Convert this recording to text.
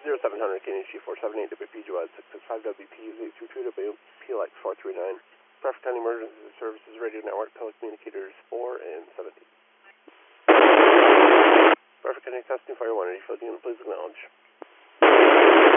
0700 KNHG 478 WPGY 665 WP 822 WPLX 439. Bradford County Emergency Services Radio Network Telecommunicators 4 and 17. Bradford County Testing Fire 1, are you floating in? Please acknowledge.